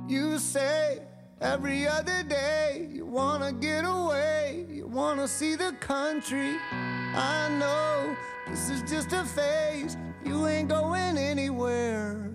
You say every other day you wanna get away, you wanna see the country. I know this is just a phase, you ain't going anywhere.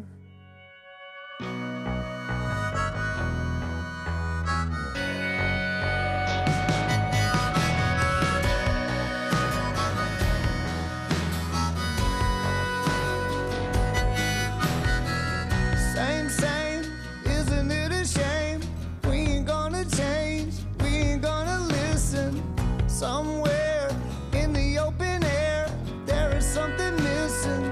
Somewhere in the open air, there is something missing.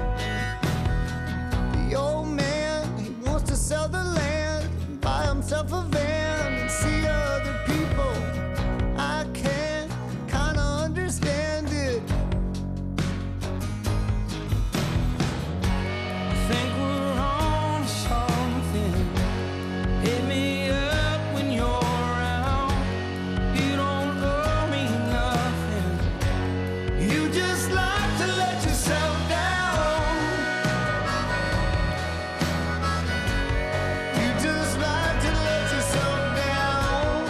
The old man, he wants to sell the land, buy himself a van and see other people. I can't kinda understand it. I think we're on to something. Hit me up when you're around. You don't owe me nothing. You just like to let yourself down. You just like to let yourself down.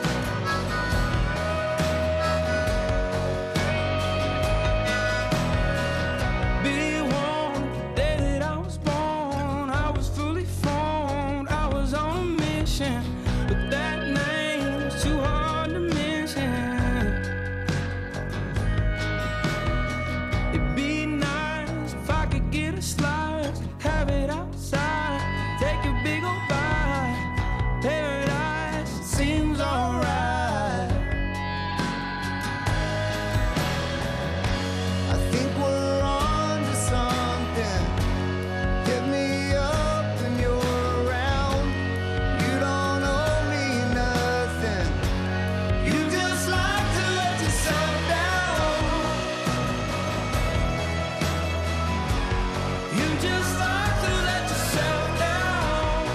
Be warned, the day that I was born, I was fully formed. I was on a mission, but that name was too hard to mention. It'd be nice if I could get a slice, have it outside, take a big old bite. Paradise seems alright. I think we're on to something. Hit me up when you're around. You don't owe me nothing. You just like to let yourself down. You just like to let yourself down.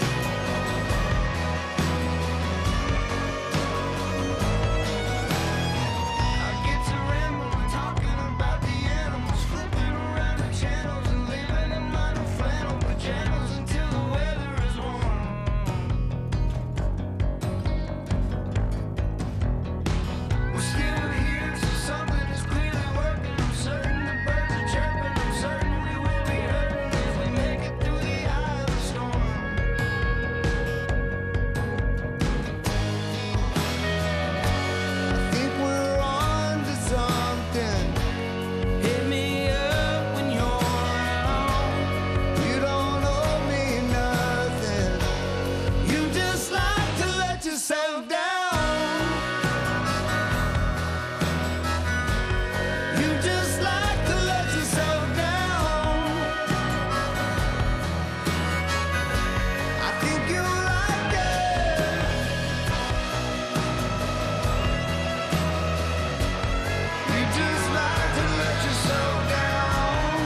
I get to rambling, talking about the animals, flipping around the channels and living in my flannel pajamas until the weather is warm. We're still here, so something is clearly working. I'm certain the birds are chirping. I'm certain we will be hurting if we make it through the eye of the storm. I think we're on to something. Hit me up when you're around. You don't owe me nothing. You just like to let yourself down. You just like to let yourself down. I think you like it. You just like to let yourself down.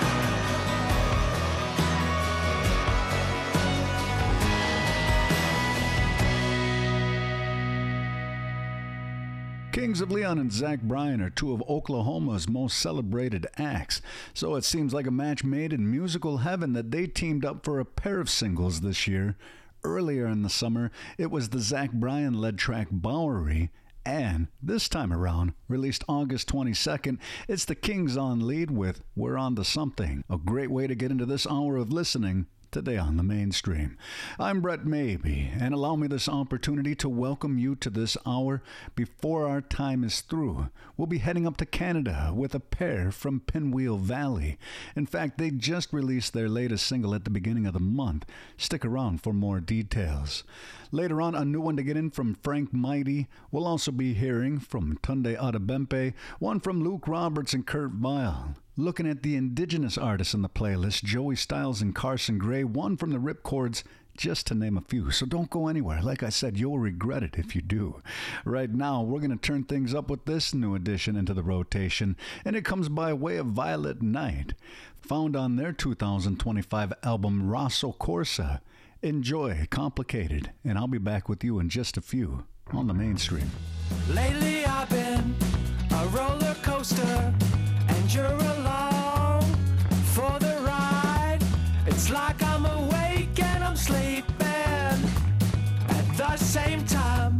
Kings of Leon and Zach Bryan are two of Oklahoma's most celebrated acts, so it seems like a match made in musical heaven that they teamed up for a pair of singles this year. Earlier in the summer, it was the Zach Bryan-led track Bowery, and this time around, released August 22nd, it's the Kings on lead with We're On to Something, a great way to get into this hour of listening today on the Mainstream. I'm Brett Maybe, and allow me this opportunity to welcome you to this hour before our time is through. We'll be heading up to Canada with a pair from Pinwheel Valley. In fact, they just released their latest single at the beginning of the month. Stick around for more details. Later on, a new one to get in from Frank Mighty. We'll also be hearing from Tunde Adebempe, one from Luke Roberts and Kurt Vile. Looking at the indigenous artists in the playlist, Joey Styles and Carson Gray, one from the Ripcords, just to name a few. So don't go anywhere. Like I said, you'll regret it if you do. Right now, we're going to turn things up with this new addition into the rotation, and it comes by way of Violet Night, found on their 2025 album Rosso Corsa. Enjoy Complicated, and I'll be back with you in just a few on the Mainstream. Lately I've been a roller coaster, and you're along for the ride. It's like I'm awake and I'm sleeping. same time.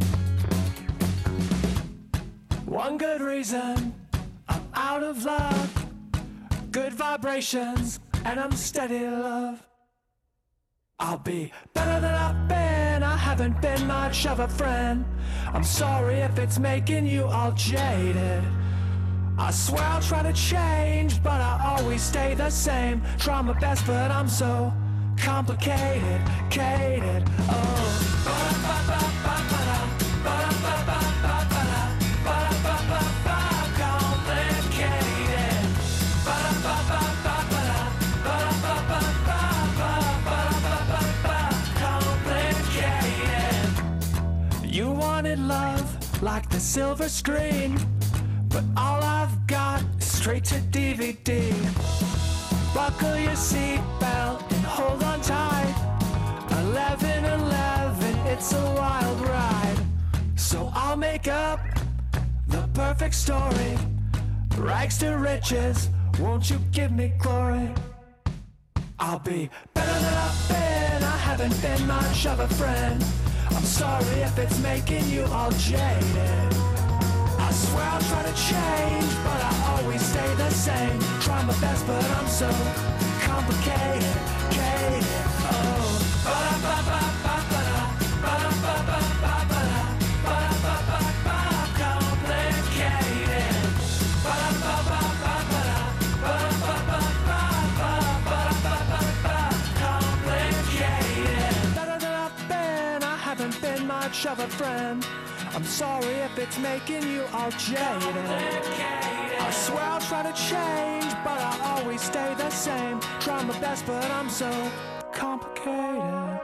One good reason, I'm out of luck. Good vibrations, and I'm steady love. I'll be better than I've been. I haven't been much of a friend. I'm sorry if it's making you all jaded. I swear I'll try to change, but I always stay the same. Try my best, but I'm so complicated, cated. Oh. You wanted love like the silver screen, but all I've got is straight to DVD. Buckle your seatbelt and hold on tight. 11:11, it's a wild ride. So I'll make up the perfect story. Rags to riches, won't you give me glory? I'll be better than I've been. I haven't been much of a friend. I'm sorry if it's making you all jaded. I swear I'll try to change, but I always stay the same. Try my best, but I'm so complicated, cated. Oh. Of a friend. I'm sorry if it's making you all jaded. I swear I'll try to change, but I always stay the same. Try my best, but I'm so complicated.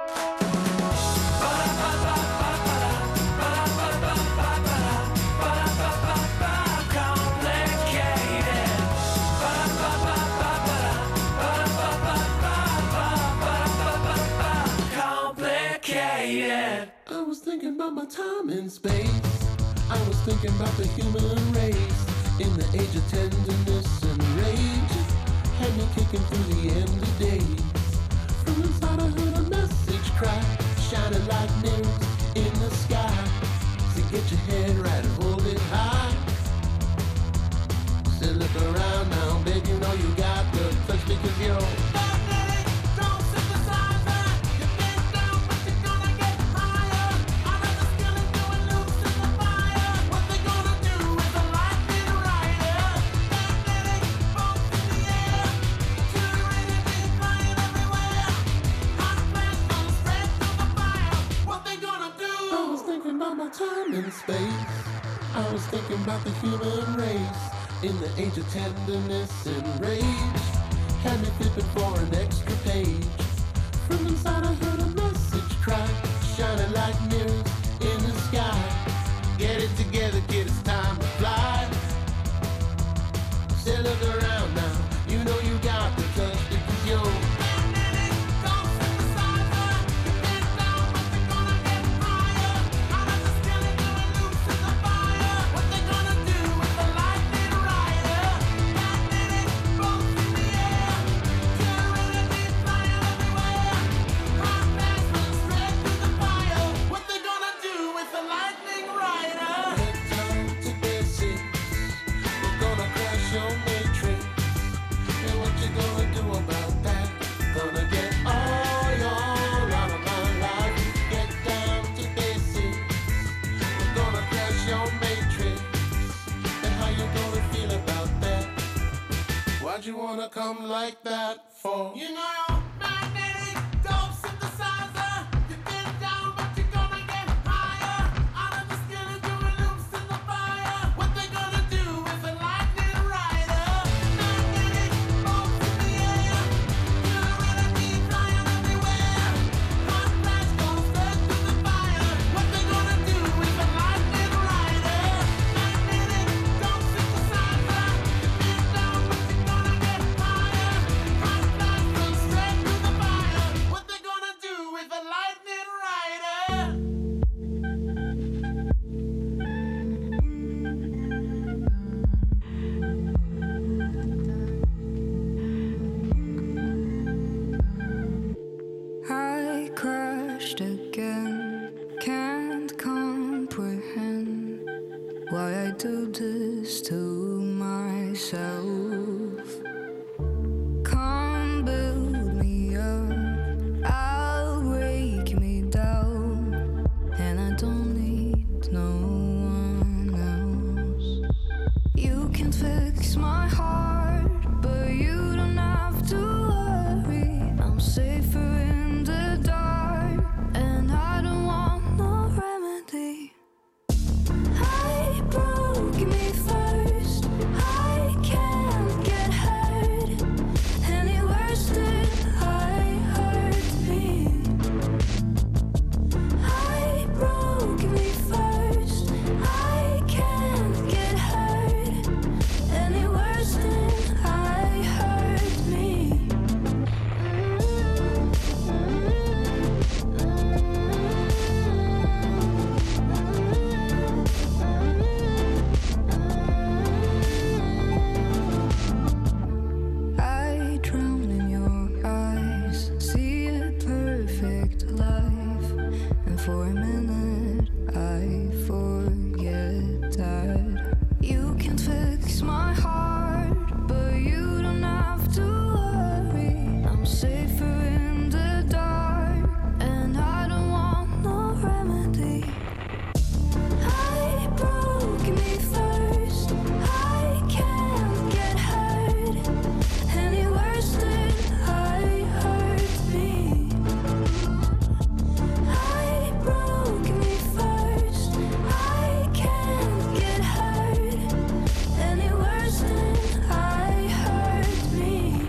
I was thinking about my time in space. I was thinking about the human race in the age of tenderness and rage. Had me kicking through the end of days. From inside I heard a message cry, shining like mirrors in the sky. So get your head right and hold it high. Said look around now, babe, you know you got the touch because you're time in space. I was thinking about the human race in the age of tenderness and rage. Had me flipping for an extra page. From inside I heard a message cry, shining like mirrors in the sky. Get it together, kid, it's time to fly. Say look around now, you know you got the touch because you're you wanna come like that for? You know you're magnetic, dope synthesizer. You get down, but you're gonna get higher. Out of the skillet, doing loops in the fire. What they gonna do is a lightning rider. Magnetic, bolts in the air. You're ready to be flying everywhere. Hot flash goes straight through the fire. What they gonna do is a lightning rider. Magnetic, dope synthesizer. You get down, but you're gonna get higher. Hot flash goes straight through the fire. What they gonna do with a lightning rider? I crashed again. Can't to life, and for a minute I forget that you can't fix my heart, but you don't have to worry. I'm safer in the dark, and I don't want no remedy. I broke me first. I can't get hurt any worse than I hurt me. I broke me first. I can't get hurt any worse than I hurt me.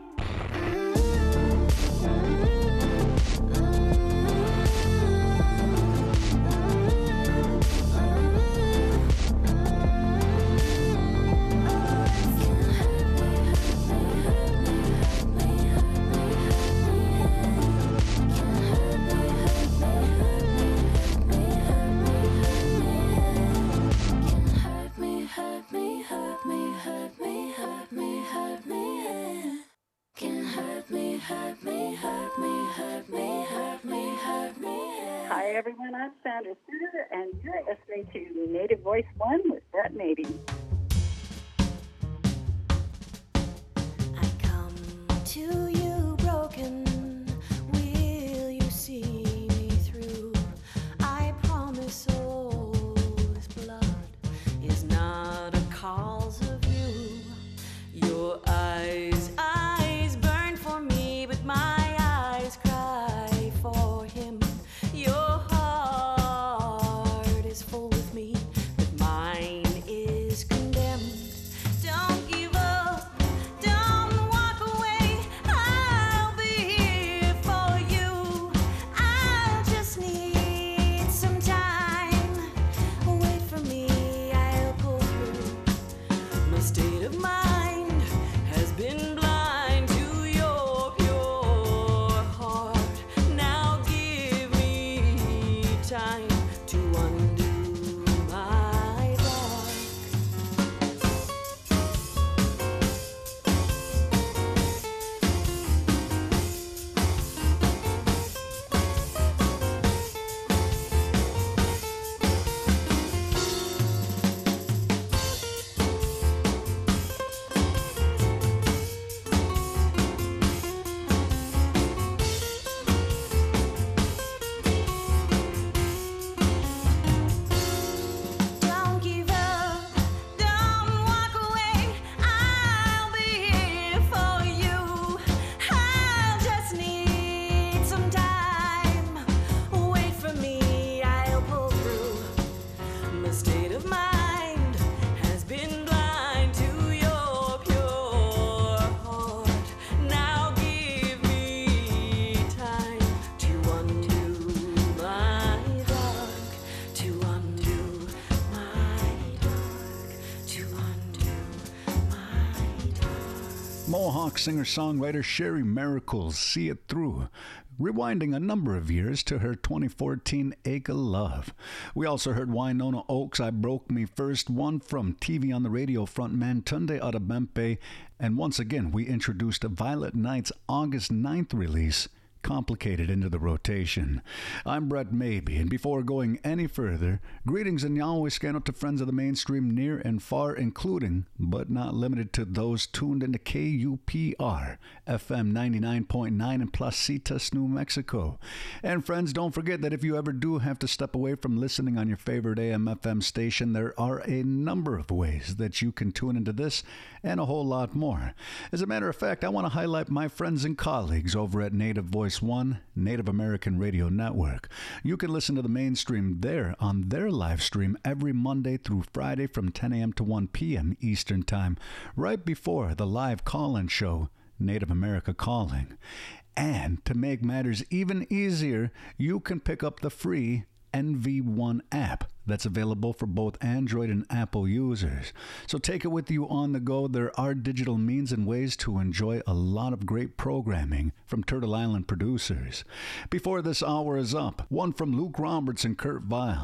Hi everyone, I'm Sandra Suter, and you're listening to Native Voice One with Brett Mabey. I come to you broken. Will you see me through? I promise all this blood is not a cause of you. Your eyes burn for me, but my eyes cry for him. Your heart is full with me, but mine is condemned. Don't give up, don't walk away. I'll be here for you. I'll just need some time. Wait for me, I'll pull through. My state of mind has been blind to your pure heart. Now give me time to undo my dark. Don't give up, don't walk away. I'll be here for you. I'll just need some time. Wait for me, I'll pull through. My state of mind has been blind to your pure heart. Now give me time to undo my dark, to undo my dark, to undo my dark. Mohawk singer-songwriter Sherry Miracles, See It Through, rewinding a number of years to her 2014 Ache of Love. We also heard Winona Oaks, I Broke Me First, one from TV on the Radio frontman Tunde Adebempe, and once again we introduced Violet Knight's August 9th release, Complicated, into the rotation. I'm Brett Mabey, and before going any further, greetings and Yahweh scan out to friends of the mainstream near and far, including, but not limited to, those tuned into KUPR, FM 99.9 in Placitas, New Mexico. And friends, don't forget that if you ever do have to step away from listening on your favorite AM/FM station, there are a number of ways that you can tune into this and a whole lot more. As a matter of fact, I want to highlight my friends and colleagues over at Native Voice One, Native American Radio Network. You can listen to the mainstream there on their live stream every Monday through Friday from 10 a.m. to 1 p.m. Eastern Time, right before the live call-in show, Native America Calling. And to make matters even easier, you can pick up the free NV1 app that's available for both Android and Apple users. So take it with you on the go. There are digital means and ways to enjoy a lot of great programming from Turtle Island producers. Before this hour is up, one from Luke Roberts and Kurt Vile,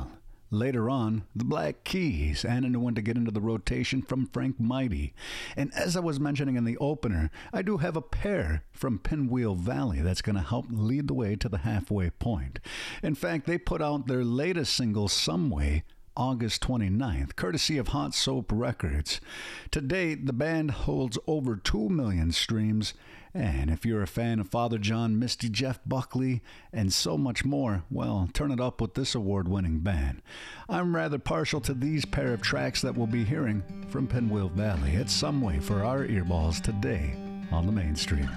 Later on, the Black Keys, and a new one to get into the rotation from Frank Mighty. And as I was mentioning in the opener, I do have a pair from Pinwheel Valley that's going to help lead the way to the halfway point. In fact, they put out their latest single, Some Way, August 29th, courtesy of Hot Soap Records. To date, the band holds over 2 million streams, and if you're a fan of Father John Misty, Jeff Buckley, and so much more, well, turn it up with this award-winning band. I'm rather partial to these pair of tracks that we'll be hearing from Pinwheel Valley. It's Some Way for our earballs today on the Mainstream.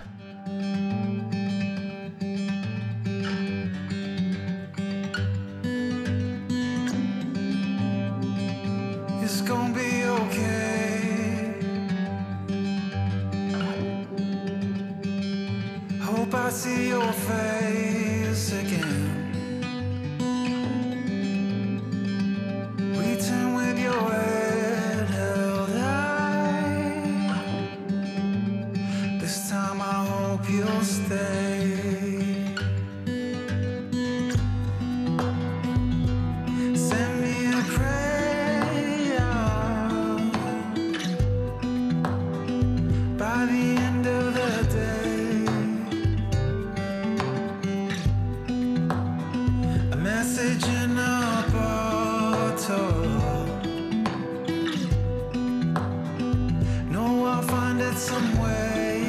It's gonna be okay. Hope I see your face again. Waiting with your head held high. This time I hope you'll stay. Send me a prayer. By the end of the day, a message in a bottle. No, I'll find it some way.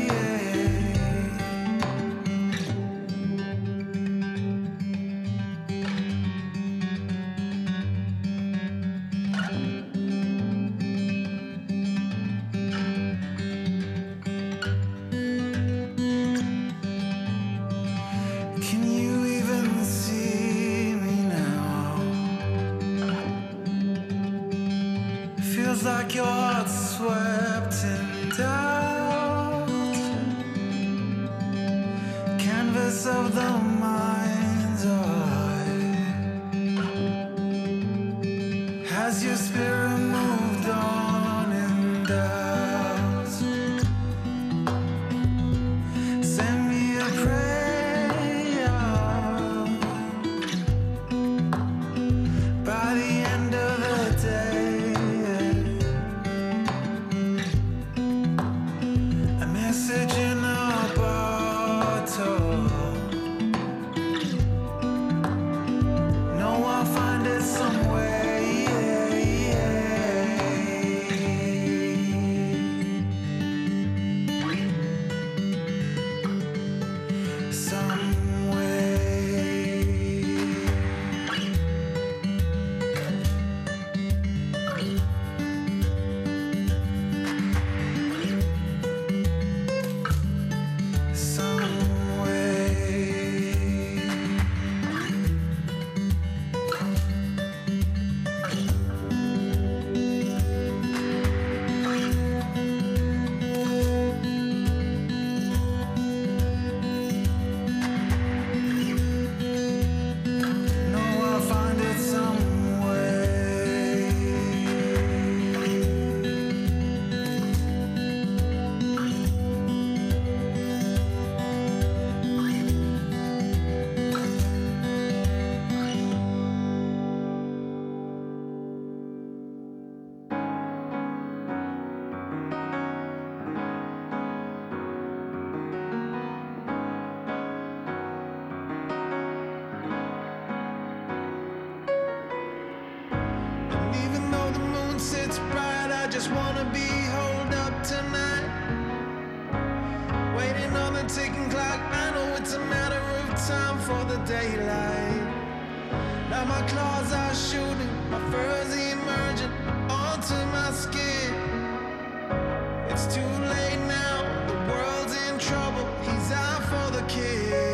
Can you even see me now? Feels like your heart's swept in doubt. Canvas of the mind's eye. Has your spirit moved on in doubt? Send me a prayer. By the end of the day, a message in a bottle. No, I'll find it some way. Some way. Some way. No, I'll find it some way. And even though the moon sits bright, I just wanna be holed up tonight. Waiting on the ticking clock, I know it's a matter of time for the daylight. Now my claws are shooting, my fur's emerging onto my skin. It's too late now, the world's in trouble, he's out for the kill.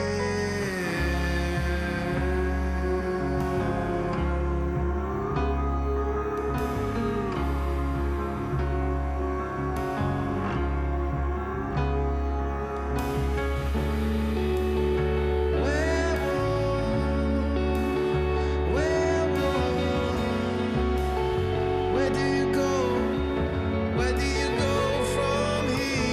Where do you go? Where do you go from here?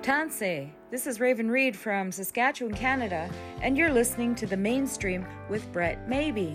Tanse. This is Raven Reed from Saskatchewan, Canada, and you're listening to The Mainstream with Brett Maybe.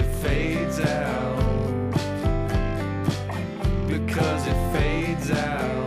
Because it fades out.